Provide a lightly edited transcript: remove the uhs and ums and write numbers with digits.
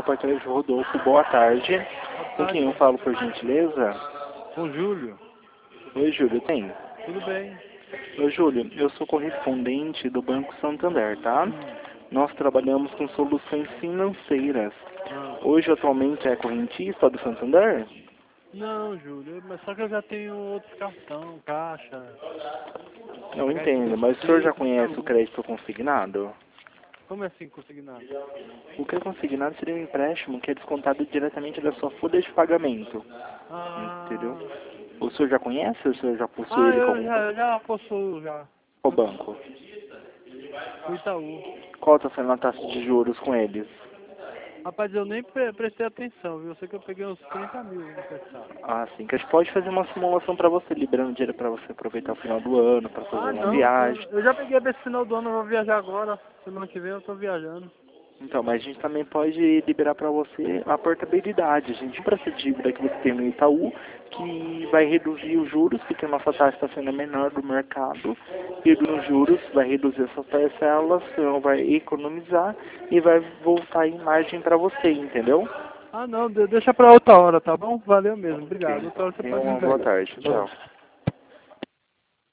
apartamento Rodolfo, boa tarde. Com quem eu falo, por gentileza? Com Júlio. Oi, Júlio, tem? Tudo bem. Oi, Júlio, eu sou correspondente do Banco Santander, tá? Nós trabalhamos com soluções financeiras. Hoje, atualmente, é correntista do Santander? Não, Júlio, mas só que eu já tenho outro cartão, caixa. Eu entendo, mas o senhor já conhece o crédito consignado? Como é assim consignado? O que é consignado seria um empréstimo que é descontado diretamente da sua folha de pagamento. Entendeu? O senhor já conhece ou o senhor já possui ele Eu como já possuo já. qual banco? O Itaú. Qual está sendo a taxa de juros com eles? Rapaz, eu nem prestei atenção, viu? Eu sei que eu peguei uns 30 mil no passado. Ah, sim, que a gente pode fazer uma simulação para você, liberando dinheiro para você aproveitar o final do ano, para fazer uma Não, viagem. eu já peguei pra esse final do ano, eu vou viajar agora. Semana que vem eu tô viajando. Então, mas a gente também pode liberar para você a portabilidade. A gente para essa dívida que você tem no Itaú, que vai reduzir os juros, porque a nossa taxa está sendo a menor do mercado, e nos juros vai reduzir essas parcelas, então vai economizar e vai voltar em margem para você, entendeu? Não, deixa pra outra hora, tá bom? Valeu mesmo, obrigado. Ok. Outra hora você Tenha pode me uma boa ver. tarde. Tchau.